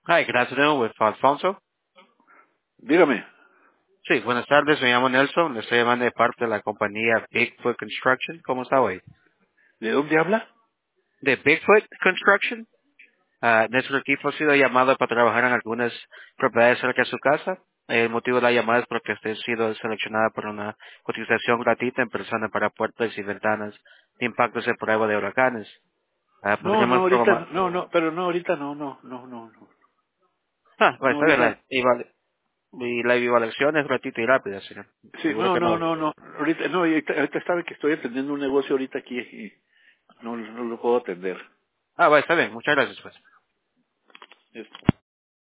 Hi, good afternoon with Alfonso. Dígame, Sí, buenas tardes, me llamo Nelson, le estoy llamando de parte de la compañía Bigfoot Construction. ¿Cómo está hoy? ¿de dónde habla? De Bigfoot Construction. Nuestro equipo ha sido llamado para trabajar en algunas propiedades cerca de su casa. El motivo de la llamada es porque usted ha sido seleccionada por una cotización gratuita en persona para puertas y ventanas de impactos de prueba de huracanes. No, no, Podríamos programar. ahorita, no, no, pero no, ahorita no, no, no, no, no, Bueno, no, está bien, ahorita, y la evaluación es gratuita y rápida, señor. sí, Seguro no, que no, no. no, no, ahorita, no, ahorita sabe que estoy atendiendo un negocio ahorita aquí y no lo puedo atender. Bueno, está bien, muchas gracias, pues.